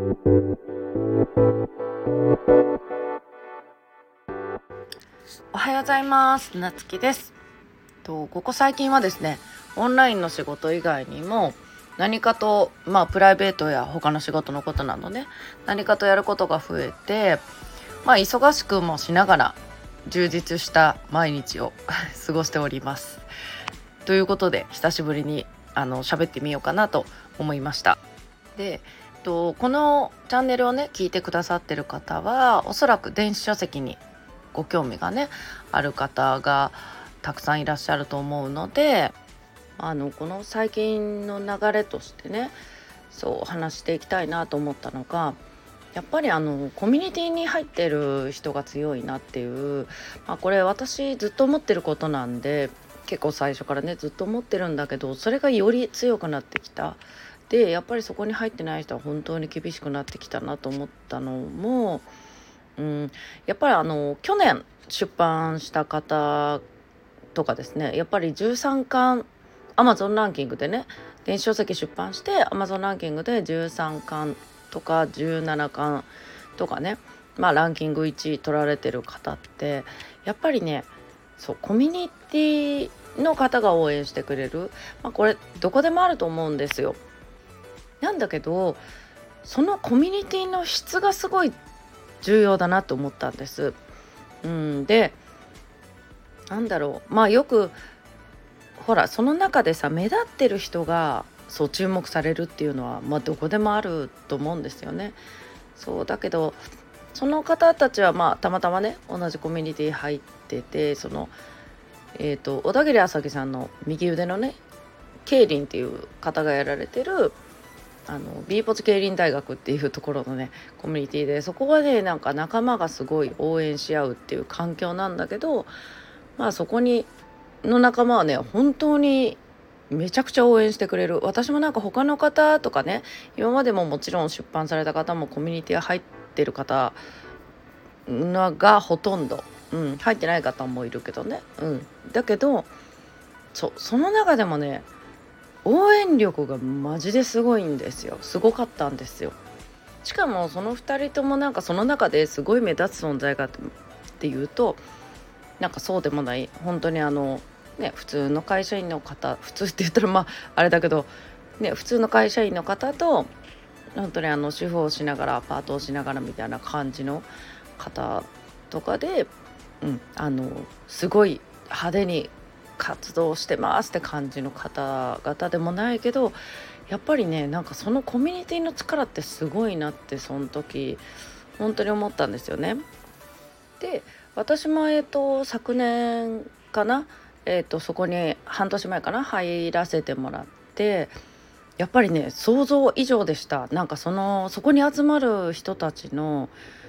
おはようございます。なつきです。ここ最近はですね、オンラインの仕事以外にも何かと、プライベートや他の仕事のことなどね、何かとやることが増えて、忙しくもしながら充実した毎日を過ごしております。ということで、久しぶりに喋ってみようかなと思いました。で、このチャンネルをね聞いてくださってる方は、おそらく電子書籍にご興味がねある方がたくさんいらっしゃると思うので、この最近の流れとしてね、そう話していきたいなと思ったのが、やっぱりコミュニティに入ってる人が強いなっていう、これ私ずっと思ってることなんで、結構最初からねずっと思ってるんだけど、それがより強くなってきた。でやっぱりそこに入ってない人は本当に厳しくなってきたなと思ったのも、やっぱり去年出版した方とかですね、やっぱり13巻 Amazon ランキングでね、電子書籍出版して Amazon ランキングで13巻とか17巻とかね、ランキング1位取られてる方って、やっぱりね、そうコミュニティの方が応援してくれる、これどこでもあると思うんですよ。なんだけど、そのコミュニティの質がすごい重要だなと思ったんです。で、よくほら、その中でさ、目立ってる人がそう注目されるっていうのは、どこでもあると思うんですよね。そうだけど、その方たちはたまたまね同じコミュニティ入ってて、小田切あさぎさんの右腕のね、ケイリンっていう方がやられてるB ポチ競輪大学っていうところのねコミュニティで、そこはねなんか仲間がすごい応援し合うっていう環境なんだけど、そこにの仲間はね本当にめちゃくちゃ応援してくれる。私もなんか他の方とかね、今までももちろん出版された方もコミュニティ入ってる方がほとんど、入ってない方もいるけどね、だけどその中でもね、応援力がマジですごいんですよ。すごかったんですよ。しかもその2人ともなんかその中ですごい目立つ存在かっていうと、なんかそうでもない、本当に普通の会社員の方、普通って言ったらあれだけどね、普通の会社員の方と本当に主婦をしながらパートをしながらみたいな感じの方とかで、すごい派手に活動してますって感じの方々でもないけど、やっぱりねなんかそのコミュニティの力ってすごいなって、その時本当に思ったんですよね。で私も昨年かな、そこに半年前かな入らせてもらって、やっぱりね想像以上でした。なんかそこに集まる人たちの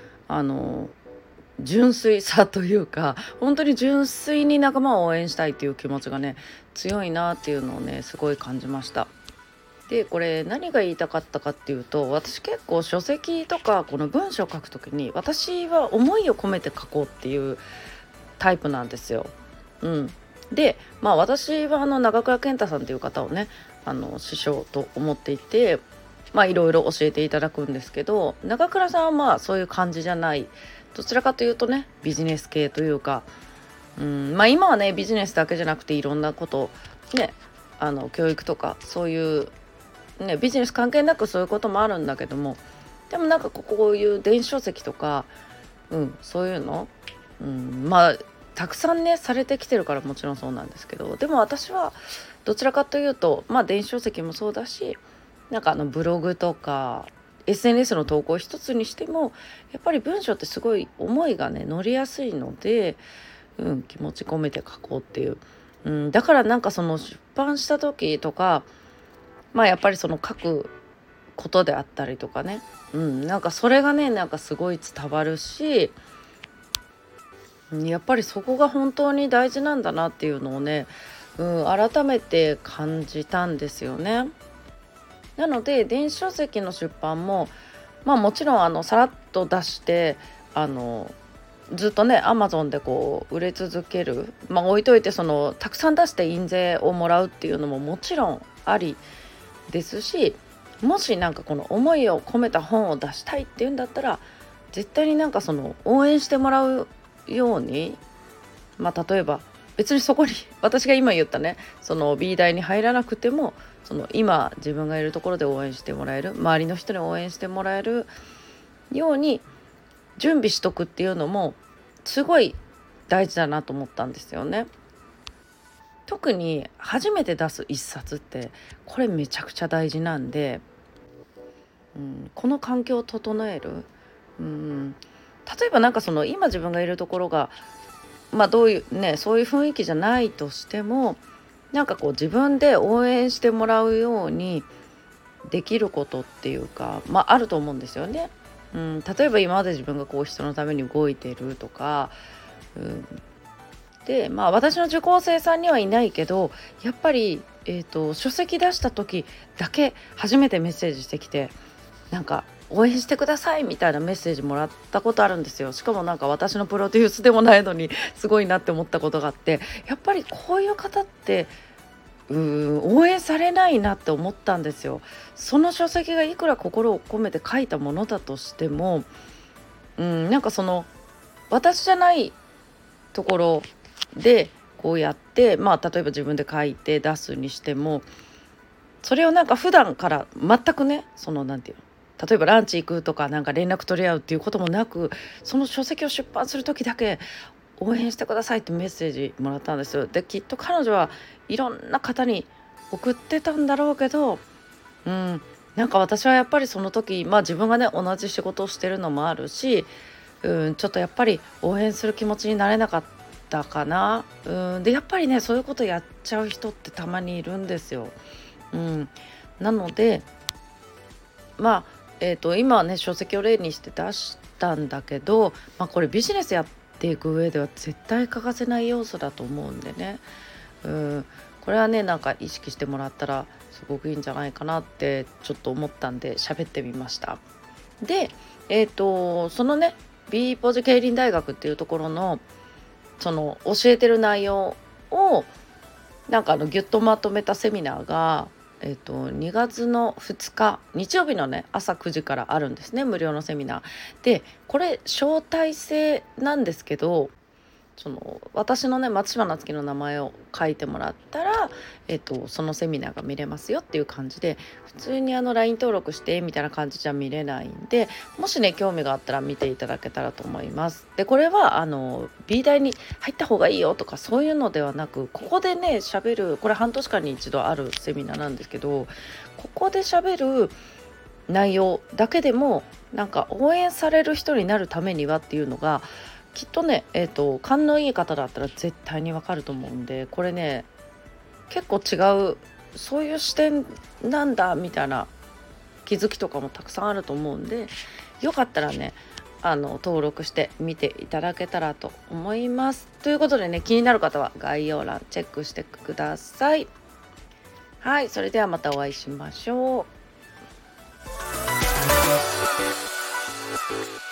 純粋さというか、本当に純粋に仲間を応援したいっていう気持ちがね強いなっていうのをねすごい感じました。でこれ何が言いたかったかっていうと、私結構書籍とかこの文章を書くときに、私は思いを込めて書こうっていうタイプなんですよ。で私は長倉健太さんっていう方をね師匠と思っていて、いろいろ教えていただくんですけど、長倉さんはそういう感じじゃない、どちらかというとねビジネス系というか、今はねビジネスだけじゃなくていろんなことね、教育とかそういうねビジネス関係なくそういうこともあるんだけども、でもなんかこういう電子書籍とか、そういうの、たくさんねされてきてるからもちろんそうなんですけど、でも私はどちらかというと電子書籍もそうだし、なんかブログとか SNS の投稿一つにしても、やっぱり文章ってすごい思いがね乗りやすいので、気持ち込めて書こうっていう、だからなんかその出版した時とか、やっぱりその書くことであったりとかね、なんかそれがねなんかすごい伝わるし、やっぱりそこが本当に大事なんだなっていうのをね、改めて感じたんですよね。なので電子書籍の出版ももちろんさらっと出してずっとね Amazon でこう売れ続ける、置いといてたくさん出して印税をもらうっていうのももちろんありですし、 もしなんかこの思いを込めた本を出したいっていうんだったら、絶対になんかその応援してもらうように、例えば別にそこに私が今言ったね、その B 大に入らなくても、その今自分がいるところで応援してもらえる、周りの人に応援してもらえるように準備しとくっていうのもすごい大事だなと思ったんですよね。特に初めて出す一冊ってこれめちゃくちゃ大事なんで、この環境を整える、うん、例えばなんかその今自分がいるところが、どういうね、そういう雰囲気じゃないとしても、なんかこう自分で応援してもらうようにできることっていうか、あると思うんですよね。例えば今まで自分がこう人のために動いているとか、うん、で私の受講生さんにはいないけど、やっぱり、書籍出した時だけ初めてメッセージしてきて、なんか応援してくださいみたいなメッセージもらったことあるんですよ。しかもなんか私のプロデュースでもないのにすごいなって思ったことがあって、やっぱりこういう方って応援されないなって思ったんですよ。その書籍がいくら心を込めて書いたものだとしても、なんかその私じゃないところでこうやって、例えば自分で書いて出すにしても、それをなんか普段から全くね、そのなんていうの、例えばランチ行くとかなんか連絡取り合うっていうこともなく、その書籍を出版する時だけ応援してくださいってメッセージもらったんですよ。できっと彼女はいろんな方に送ってたんだろうけど、なんか私はやっぱりその時、自分がね同じ仕事をしてるのもあるし、ちょっとやっぱり応援する気持ちになれなかったかな。でやっぱりね、そういうことやっちゃう人ってたまにいるんですよ。なので今はね書籍を例にして出したんだけど、これビジネスやっていく上では絶対欠かせない要素だと思うんでね、これはねなんか意識してもらったらすごくいいんじゃないかなってちょっと思ったんで喋ってみました。でそのね B ポジ競輪大学っていうところのその教えてる内容をなんかギュッとまとめたセミナーが、2月の2日日曜日のね朝9時からあるんですね、無料のセミナーで。これ招待制なんですけど、その私のね松島夏樹の名前を書いてもらったら、そのセミナーが見れますよっていう感じで、普通にLINE 登録してみたいな感じじゃ見れないんで、もしね興味があったら見ていただけたらと思います。でこれはB 大に入った方がいいよとかそういうのではなく、ここでね喋る、これ半年間に一度あるセミナーなんですけど、ここで喋る内容だけでもなんか応援される人になるためにはっていうのがきっとね、勘のいい方だったら絶対にわかると思うんで、これね結構違う、そういう視点なんだみたいな気づきとかもたくさんあると思うんで、よかったらね登録して見ていただけたらと思います。ということでね、気になる方は概要欄チェックしてください。はい、それではまたお会いしましょう。